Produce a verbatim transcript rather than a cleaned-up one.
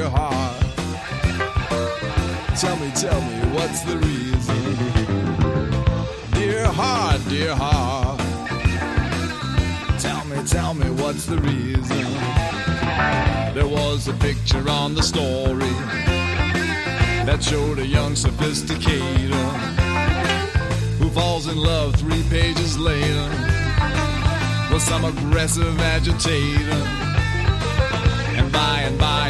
dear heart. Tell me, tell me, what's the reason? Dear heart, dear heart. Tell me, tell me, what's the reason? There was a picture on the story that showed a young sophisticator who falls in love three pages later with some aggressive agitator. And by and by